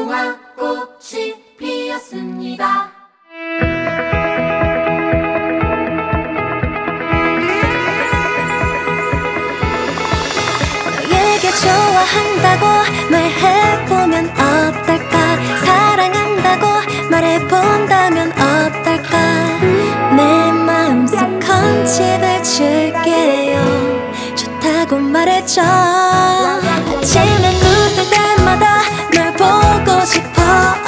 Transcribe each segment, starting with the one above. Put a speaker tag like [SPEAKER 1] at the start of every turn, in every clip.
[SPEAKER 1] 무궁화 꽃이 피었습니다.
[SPEAKER 2] 너에게 좋아한다고 말해보면 어떨까? 사랑한다고 말해본다면 어떨까? 내 마음속 건집을 줄게요. 좋다고 말해줘. 아침에 눈 뜰 때마다 널 보고 싶어.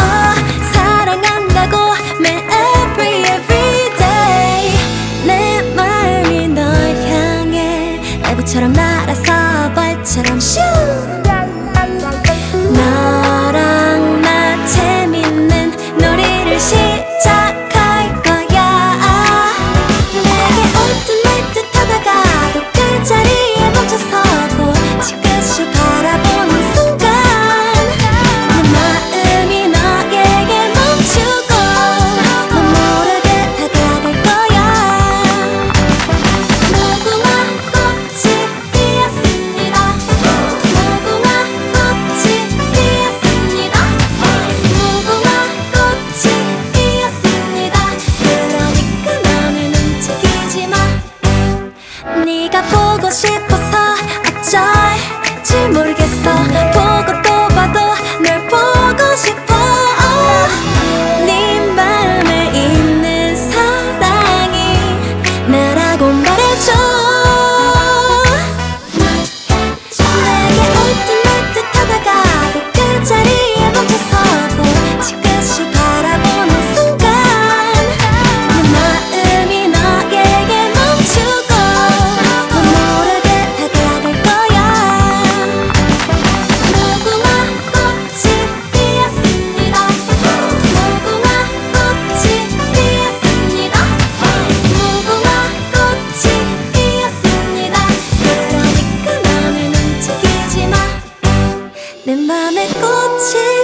[SPEAKER 2] 사랑한다고 매일 every day. 내 마음이 널 향해 날부처럼 날아서 벌처럼 슈. 너랑 나 재밌는 놀이를 시작할 거야. 내게 올 듯 말 듯 하다가도 그 자리에 멈춰서고 지그시 바라보는 순간 내 마음이 너에게 멈추고 너 모르게 다가갈 거야. 무궁화 꽃이 피었습니다. 무궁화 꽃이 피었습니다. 무궁화 꽃이 피었습니다. 그러니까 너는 움직이지 마. 네가 보고 싶어서 어쩔지 모르겠어. 보고 또 봐도 널 보고 싶어. 네 마음에 있는 사랑이 나라고 말해줘. 내게 올 듯 말 듯 하다가도 그 자리에 멈춰서고 지그시 바라보는 순간 내 마음이 너에게 멈추고 너 모르게 다가갈 거야. 무궁화 꽃이 피었습니다. 무궁화 꽃이 피었습니다. 무궁화 꽃이 피었습니다. 그러니까 너는 움직이지 마. 내 맘에 꽃이